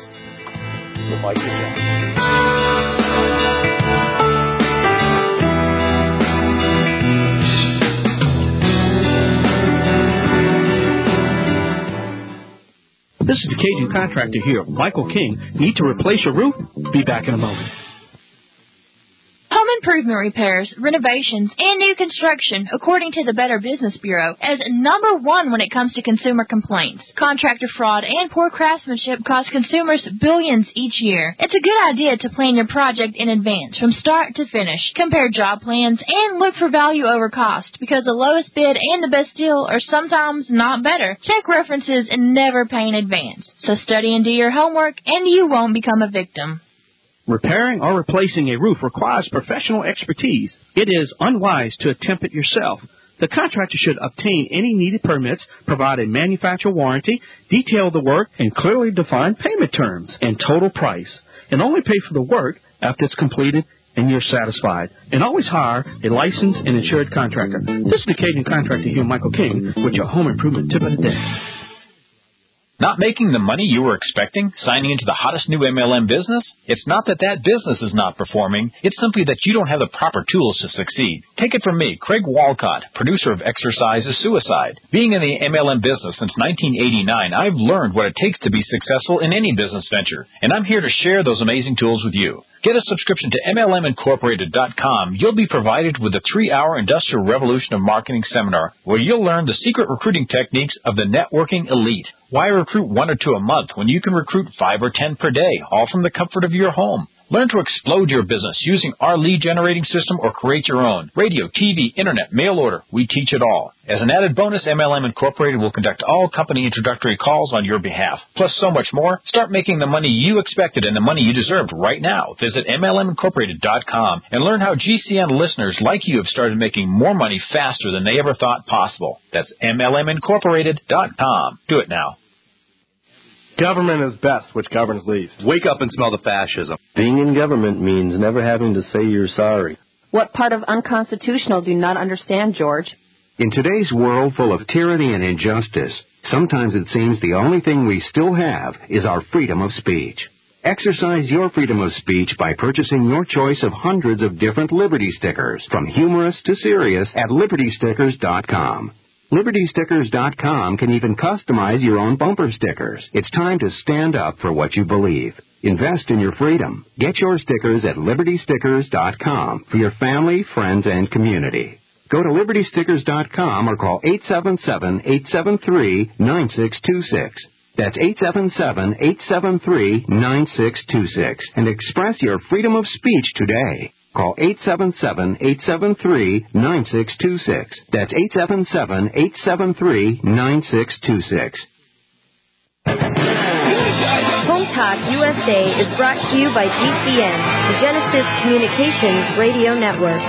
B: This is the Cajun Contractor here. Michael King. Need to replace your roof? Be back in a moment.
J: Home improvement repairs, renovations, and new construction, according to the Better Business Bureau, as number one when it comes to consumer complaints. Contractor fraud and poor craftsmanship cost consumers billions each year. It's a good idea to plan your project in advance, from start to finish. Compare job plans and look for value over cost, because the lowest bid and the best deal are sometimes not better. Check references and never pay in advance. So study and do your homework, and you won't become a victim.
D: Repairing or replacing a roof requires professional expertise. It is unwise to attempt it yourself. The contractor should obtain any needed permits, provide a manufacturer warranty, detail the work, and clearly define payment terms and total price, and only pay for the work after it's completed and you're satisfied. And always hire a licensed and insured contractor. This is the Cajun Contractor here, Michael King, with your home improvement tip of the day.
O: Not making the money you were expecting? Signing into the hottest new MLM business? It's not that that business is not performing. It's simply that you don't have the proper tools to succeed. Take it from me, Craig Walcott, producer of Exercise is Suicide. Being in the MLM business since 1989, I've learned what it takes to be successful in any business venture, and I'm here to share those amazing tools with you. Get a subscription to MLMincorporated.com. You'll be provided with a 3-hour Industrial Revolution of Marketing seminar where you'll learn the secret recruiting techniques of the networking elite. Why recruit 1 or 2 a month when you can recruit 5 or 10 per day, all from the comfort of your home? Learn to explode your business using our lead generating system or create your own. Radio, TV, internet, mail order, we teach it all. As an added bonus, MLM Incorporated will conduct all company introductory calls on your behalf. Plus so much more. Start making the money you expected and the money you deserved right now. Visit MLMincorporated.com and learn how GCN listeners like you have started making more money faster than they ever thought possible. That's MLMincorporated.com. Do it now.
P: Government is best, which governs least.
Q: Wake up and smell the fascism.
R: Being in government means never having to say you're sorry.
S: What part of unconstitutional do you not understand, George?
T: In today's world full of tyranny and injustice, sometimes it seems the only thing we still have is our freedom of speech. Exercise your freedom of speech by purchasing your choice of hundreds of different Liberty stickers, from humorous to serious, at LibertyStickers.com. LibertyStickers.com can even customize your own bumper stickers. It's time to stand up for what you believe. Invest in your freedom. Get your stickers at LibertyStickers.com for your family, friends, and community. Go to LibertyStickers.com or call 877-873-9626. That's 877-873-9626 and express your freedom of speech today. Call 877-873-9626. That's 877-873-9626.
H: Home Talk USA is brought to you by GCN, the Genesis Communications Radio Network.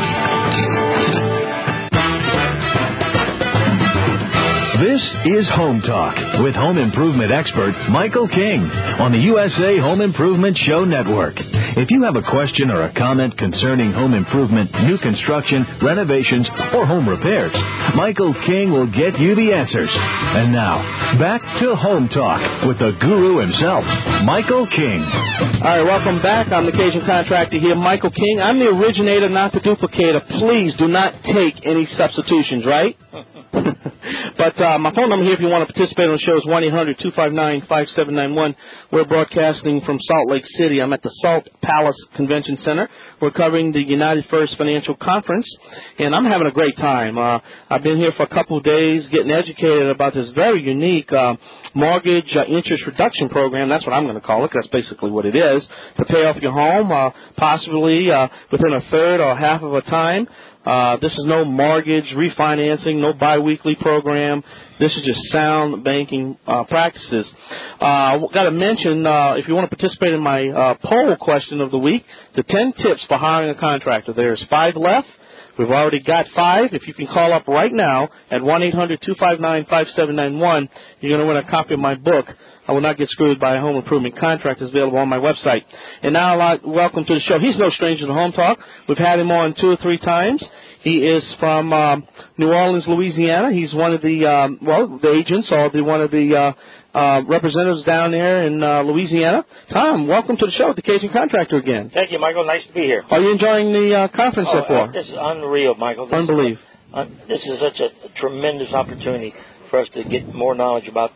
I: This is Home Talk with home improvement expert Michael King on the USA Home Improvement Show Network. If you have a question or a comment concerning home improvement, new construction, renovations, or home repairs, Michael King will get you the answers. And now, back to Home Talk with the guru himself, Michael King.
B: All right, welcome back. I'm the Cajun Contractor here, Michael King. I'm the originator, not the duplicator. Please do not take any substitutions, right? But my phone number here, if you want to participate on the show, is 1-800-259-5791. We're broadcasting from Salt Lake City. I'm at the Salt Palace Convention Center. We're covering the United First Financial Conference, and I'm having a great time. I've been here for a couple of days getting educated about this very unique mortgage interest reduction program. That's what I'm going to call it. That's basically what it is, to pay off your home, possibly within a third or half of a time. This is no mortgage refinancing, no biweekly program. This is just sound banking practices. Got to mention, if you want to participate in my poll question of the week, the 10 tips for hiring a contractor. There's 5 left. We've already got 5. If you can call up right now at 1-800-259-5791, you're going to win a copy of my book, I Will Not Get Screwed by a Home Improvement Contractor. It's available on my website. And now, welcome to the show. He's no stranger to Home Talk. We've had him on 2 or 3 times. He is from New Orleans, Louisiana. He's one of the, the agents or one of the representatives down there in Louisiana. Tom, welcome to the show, the Cajun Contractor again.
U: Thank you, Michael. Nice to be here.
B: Are you enjoying the conference so far?
U: This is unreal, Michael.
B: Unbelievable.
U: This is such a tremendous opportunity for us to get more knowledge about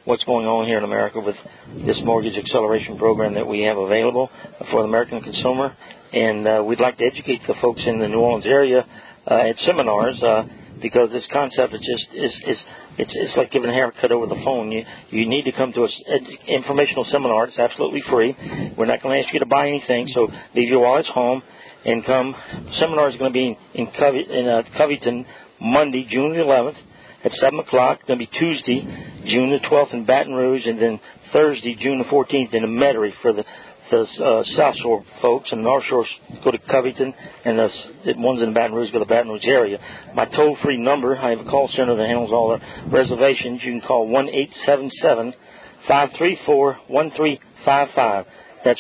U: what's going on here in America with this mortgage acceleration program that we have available for the American consumer. And we'd like to educate the folks in the New Orleans area at seminars because this concept it's like giving a haircut over the phone. You need to come to an informational seminar. It's absolutely free. We're not going to ask you to buy anything, so leave your wallets home and come. Seminar is going to be in Covington Monday, June the 11th at 7 o'clock. It's going to be Tuesday, June the 12th in Baton Rouge, and then Thursday, June the 14th in Metairie for the South Shore folks, and North Shore go to Covington, and the ones in Baton Rouge go to the Baton Rouge area. My toll-free number, I have a call center that handles all the reservations. You can call 1-877-534-1355. That's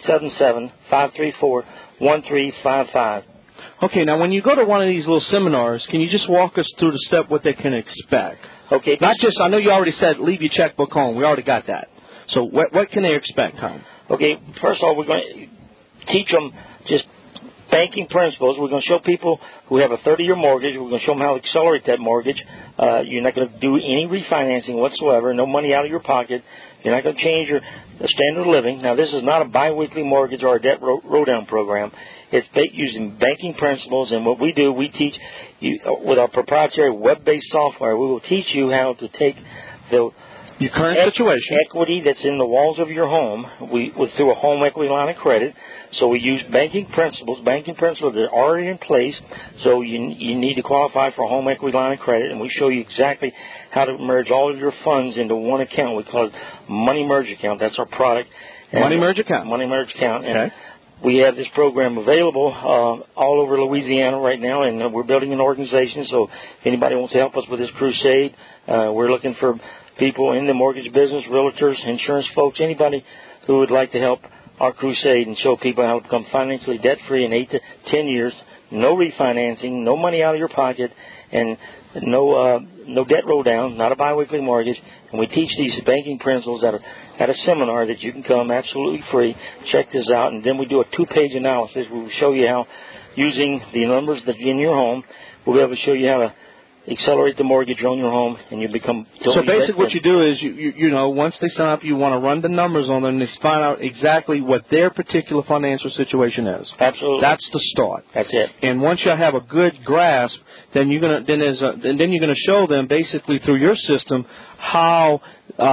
U: 1-877-534-1355.
B: Okay, now when you go to one of these little seminars, can you just walk us through the step what they can expect?
U: Okay.
B: Not just, I know you already said leave your checkbook home. We already got that. So what can they expect, Tom?
U: Okay, first of all, we're going to teach them just banking principles. We're going to show people who have a 30-year mortgage. We're going to show them how to accelerate that mortgage. You're not going to do any refinancing whatsoever, no money out of your pocket. You're not going to change your standard of living. Now, this is not a biweekly mortgage or a debt roll-down program. It's using banking principles, and what we do, we teach you with our proprietary web-based software. We will teach you how to take your
B: current situation,
U: equity that's in the walls of your home, through a home equity line of credit. So we use banking principles that are already in place. So you need to qualify for a home equity line of credit, and we show you exactly how to merge all of your funds into one account. We call it Money Merge Account. That's our product.
B: Money Merge Account.
U: Money Merge Account.
B: Okay.
U: And we have this program available all over Louisiana right now, and we're building an organization. So if anybody wants to help us with this crusade, we're looking for people in the mortgage business, realtors, insurance folks, anybody who would like to help our crusade and show people how to become financially debt-free in 8 to 10 years, no refinancing, no money out of your pocket, and no debt roll down, not a biweekly mortgage. And we teach these banking principles at a seminar that you can come absolutely free. Check this out, and then we do a 2-page analysis. We will show you how, using the numbers that are in your home, we'll be able to show you how to accelerate the mortgage on your home, and you become totally.
B: So basically what you do is, you know, once they sign up, you want to run the numbers on them and find out exactly what their particular financial situation is.
U: Absolutely.
B: That's the start.
U: That's it.
B: And once you have a good grasp, then you're gonna show them basically through your system how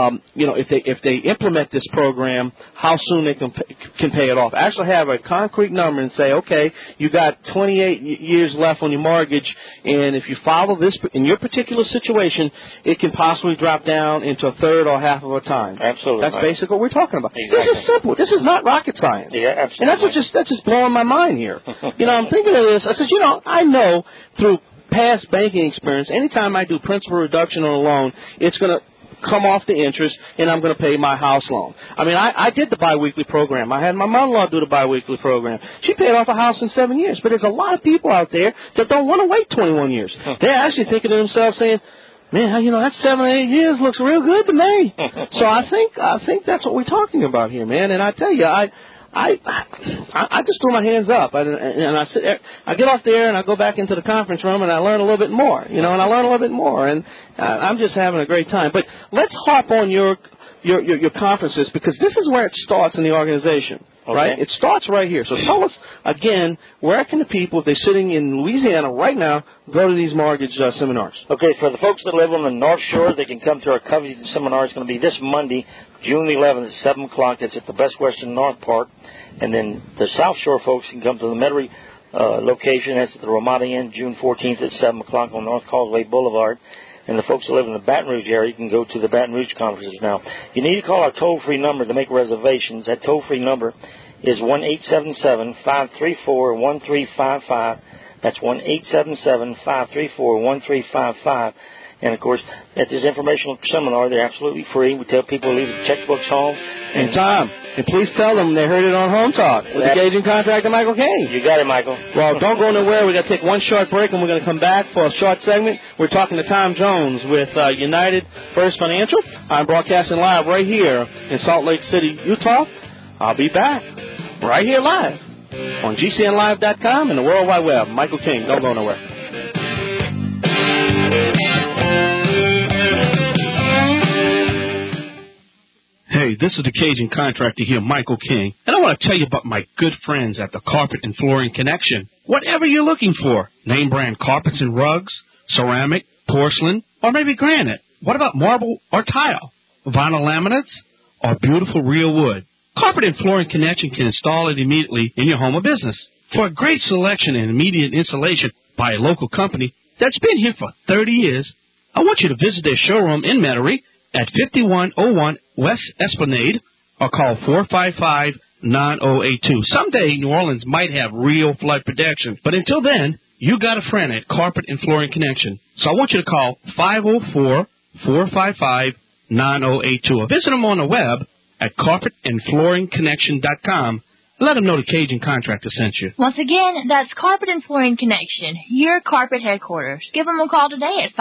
B: if they implement this program, how soon they can pay it off. Actually have a concrete number and say, okay, you got 28 years left on your mortgage, and if you follow this in your particular situation, it can possibly drop down into a third or half of a time.
U: Absolutely.
B: That's basically what we're talking about.
U: Exactly.
B: This is simple. This is not rocket science.
U: Yeah, absolutely.
B: And that's just blowing my mind here. I'm thinking of this. I said, I know through past banking experience, anytime I do principal reduction on a loan, it's going to come off the interest, and I'm going to pay my house loan. I mean, I did the biweekly program. I had my mother-in-law do the biweekly program. She paid off a house in 7 years. But there's a lot of people out there that don't want to wait 21 years. They're actually thinking to themselves, saying, man, that 7 or 8 years looks real good to me. So I think that's what we're talking about here, man. And I tell you, I just throw my hands up, and I sit there, I get off there, and I go back into the conference room, and I learn a little bit more, and I learn a little bit more, and I'm just having a great time. But let's hop on your conferences, because this is where it starts in the organization, right? It starts right here. So tell us, again, where can the people, if they're sitting in Louisiana right now, go to these mortgage seminars?
U: Okay, for the folks that live on the North Shore, they can come to our Covington seminar. It's going to be this Monday, June the 11th at 7 o'clock. It's at the Best Western North Park. And then the South Shore folks can come to the Metairie location. That's at the Ramada Inn, June 14th at 7 o'clock on North Causeway Boulevard. And the folks that live in the Baton Rouge area can go to the Baton Rouge conferences now. You need to call our toll-free number to make reservations. That toll-free number is 1-877-534-1355. That's 1-877-534-1355. And, of course, at this informational seminar, they're absolutely free. We tell people to leave their checkbooks home.
B: And Tom, and please tell them they heard it on Home Talk with engaging contractor Michael King.
U: You got it, Michael.
B: Well, don't go nowhere. We've got to take one short break, and we're going to come back for a short segment. We're talking to Tom Jones with United First Financial. I'm broadcasting live right here in Salt Lake City, Utah. I'll be back right here live on GCNlive.com and the World Wide Web. Michael King, don't go nowhere.
D: Hey, this is the Cajun Contractor here, Michael King, and I want to tell you about my good friends at the Carpet and Flooring Connection. Whatever you're looking for, name brand carpets and rugs, ceramic, porcelain, or maybe granite. What about marble or tile, vinyl laminates, or beautiful real wood? Carpet and Flooring Connection can install it immediately in your home or business. For a great selection and immediate installation by a local company that's been here for 30 years, I want you to visit their showroom in Metairie at 5101 West Esplanade or call 455-9082. Someday New Orleans might have real flood protection, but until then, you got a friend at Carpet and Flooring Connection. So I want you to call 504-455-9082 or visit them on the web at carpetandflooringconnection.com. Let them know the Cajun Contractor sent you.
J: Once again, that's Carpet and Flooring Connection, your carpet headquarters. Give them a call today at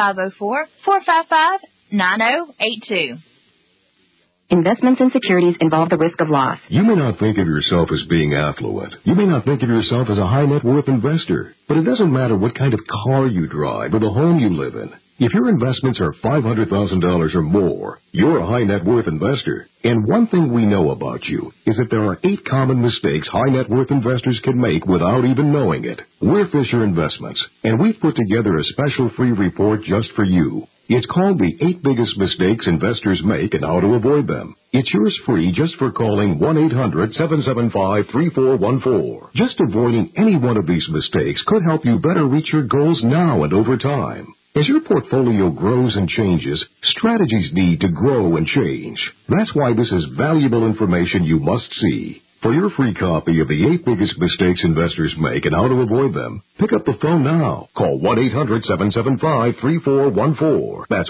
J: 504-455-9082.
S: Investments and securities involve the risk of loss.
A: You may not think of yourself as being affluent. You may not think of yourself as a high net worth investor. But it doesn't matter what kind of car you drive or the home you live in. If your investments are $500,000 or more, you're a high net worth investor. And one thing we know about you is that there are 8 common mistakes high net worth investors can make without even knowing it. We're Fisher Investments, and we've put together a special free report just for you. It's called the 8 Biggest Mistakes Investors Make and How to Avoid Them. It's yours free just for calling 1-800-775-3414. Just avoiding any one of these mistakes could help you better reach your goals now and over time. As your portfolio grows and changes, strategies need to grow and change. That's why this is valuable information you must see. For your free copy of the 8 Biggest Mistakes Investors Make and How to Avoid Them, pick up the phone now. Call 1-800-775-3414. That's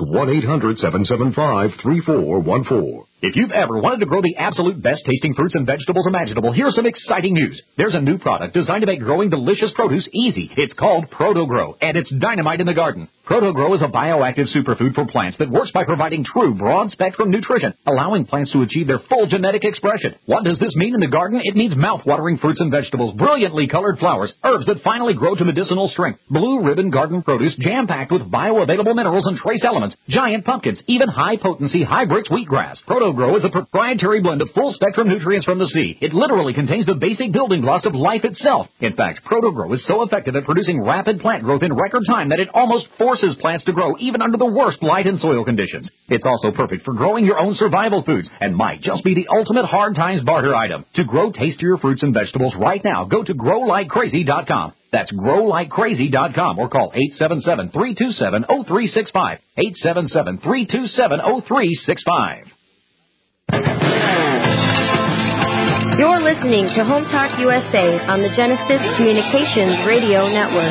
A: 1-800-775-3414.
O: If you've ever wanted to grow the absolute best-tasting fruits and vegetables imaginable, here's some exciting news. There's a new product designed to make growing delicious produce easy. It's called ProtoGrow, and it's dynamite in the garden. ProtoGrow is a bioactive superfood for plants that works by providing true broad-spectrum nutrition, allowing plants to achieve their full genetic expression. What does this mean in the garden? It means mouth-watering fruits and vegetables, brilliantly colored flowers, herbs that finally grow to medicinal strength, blue ribbon garden produce jam-packed with bioavailable minerals and trace elements, giant pumpkins, even high-potency Hybrix wheatgrass. ProtoGrow is a proprietary blend of full-spectrum nutrients from the sea. It literally contains the basic building blocks of life itself. In fact, ProtoGrow is so effective at producing rapid plant growth in record time that it almost forces plants to grow even under the worst light and soil conditions. It's also perfect for growing your own survival foods and might just be the ultimate hard times barter item. To grow tastier fruits and vegetables right now, go to growlikecrazy.com. That's growlikecrazy.com or call 877-327-0365. 877-327-0365.
H: You're listening to Home Talk USA on the Genesis Communications Radio Network.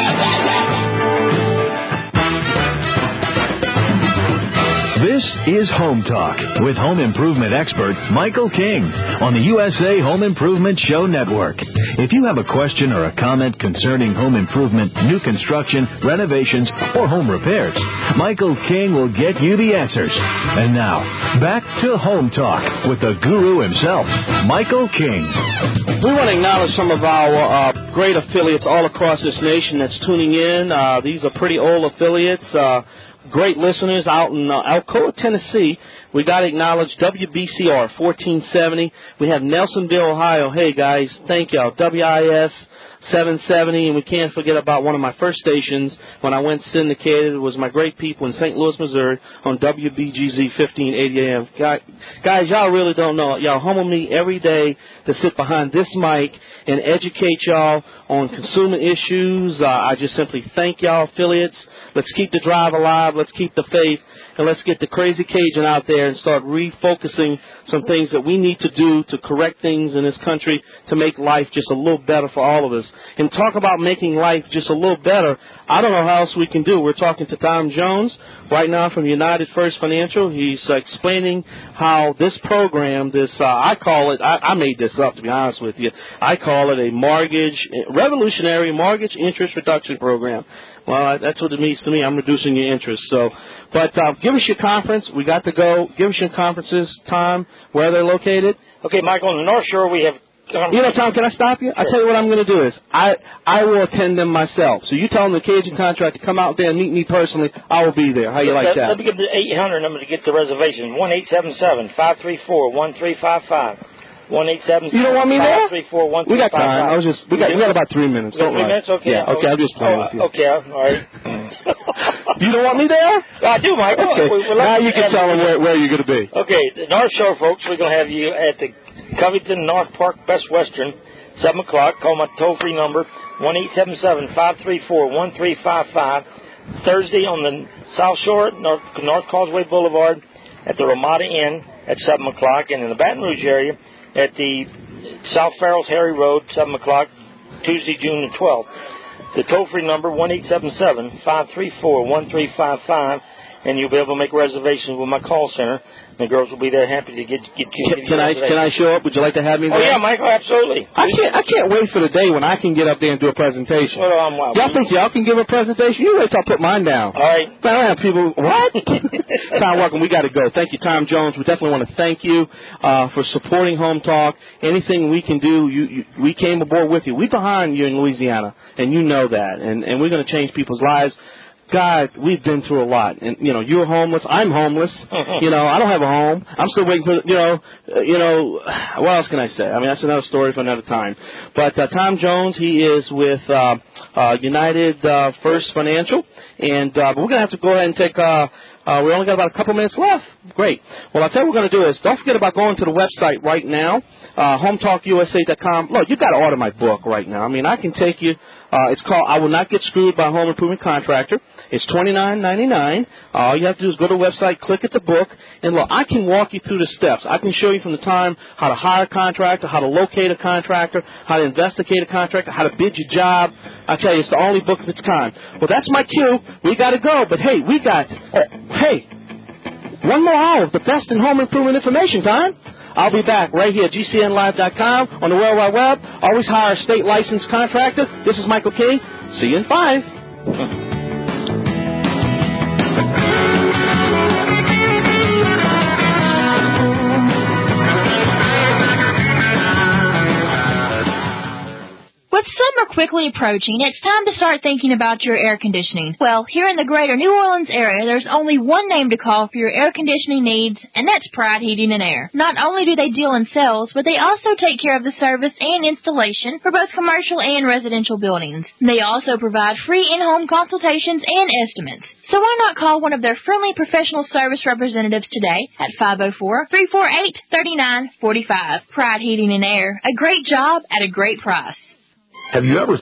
I: This is Home Talk with home improvement expert Michael King on the USA Home Improvement Show Network. If you have a question or a comment concerning home improvement, new construction, renovations, or home repairs, Michael King will get you the answers. And now, back to Home Talk with the guru himself, Michael King.
B: We want to acknowledge some of our great affiliates all across this nation that's tuning in. These are pretty old affiliates. Great listeners out in Alcoa, Tennessee. We got to acknowledge WBCR 1470. We have Nelsonville, Ohio. Hey, guys, thank y'all. WIS 770, and we can't forget about one of my first stations when I went syndicated. It was my great people in St. Louis, Missouri on WBGZ 1580 AM. Guys, y'all really don't know. Y'all humble me every day to sit behind this mic and educate y'all on consumer issues. I just simply thank y'all affiliates. Let's keep the drive alive. Let's keep the faith. And let's get the crazy Cajun out there and start refocusing some things that we need to do to correct things in this country to make life just a little better for all of us. And talk about making life just a little better, I don't know how else we can do. We're talking to Tom Jones right now from United First Financial. He's explaining how this program, I call it, I made this up to be honest with you, I call it a revolutionary mortgage interest reduction program. Well, that's what it means to me. I'm reducing your interest. But give us your conference. We got to go. Give us your conferences, time, where they're located.
U: Okay, Michael, in the North Shore we have
B: You know, Tom, can I stop you? Sure. I tell you what I'm going to do is I will attend them myself. So you tell them the Cajun contract to come out there and meet me personally. I will be there. How you like that?
U: Let me give the 800 number to get the reservation. 1-877-534-1355. 1-877.
B: You don't want me there?
U: 534-1355.
B: We got time. We got about 3 minutes. Don't
U: 3 minutes? Okay.
B: Yeah. Okay. I'm just playing with you.
U: Okay. All right.
B: You don't want me there?
U: I do, Michael.
B: Okay. Now you can tell them where you're going to be.
U: Okay. The North Shore, folks, we're going to have you at the Covington North Park Best Western, 7 o'clock. Call my toll-free number, 1-877-534-1355. Thursday on the South Shore, North Causeway Boulevard, at the Ramada Inn at 7 o'clock. And in the Baton Rouge area, at the South Farrell's Harry Road, 7 o'clock, Tuesday, June the 12th. The toll-free number, 1-877-534-1355, and you'll be able to make reservations with my call center. The girls will be there happy to get you.
B: Can I show up? Would you like to have me there?
U: Oh, yeah, Michael, absolutely.
B: I can't wait for the day when I can get up there and do a presentation.
U: Well,
B: y'all think y'all can give a presentation? You wait till I put mine down.
U: All right.
B: I don't have people, what? Tom, welcome. We got to go. Thank you, Tom Jones. We definitely want to thank you for supporting Home Talk. Anything we can do, we came aboard with you. We're behind you in Louisiana, and you know that. And we're going to change people's lives. God, we've been through a lot, and you're homeless. I'm homeless. I don't have a home. I'm still waiting for what else can I say? I mean, that's another story for another time. But Tom Jones, he is with United First Financial, and we're gonna have to go ahead and take. We only got about a couple minutes left. Great. Well, I'll tell you what we're going to do is don't forget about going to the website right now, HometalkUSA.com. Look, you've got to order my book right now. I mean, I can take you. It's called I Will Not Get Screwed by a Home Improvement Contractor. It's $29.99. All you have to do is go to the website, click at the book, and look, I can walk you through the steps. I can show you from the time how to hire a contractor, how to locate a contractor, how to investigate a contractor, how to bid your job. I tell you, it's the only book of its kind. Well, that's my cue. We got to go, but hey, we got. Hey, one more hour of the best in home improvement information time. I'll be back right here at GCNlive.com on the World Wide Web. Always hire a state licensed contractor. This is Michael King. See you in 5.
J: With summer quickly approaching, it's time to start thinking about your air conditioning. Well, here in the greater New Orleans area, there's only one name to call for your air conditioning needs, and that's Pride Heating and Air. Not only do they deal in sales, but they also take care of the service and installation for both commercial and residential buildings. They also provide free in-home consultations and estimates. So why not call one of their friendly professional service representatives today at 504-348-3945. Pride Heating and Air, a great job at a great price.
A: Have you ever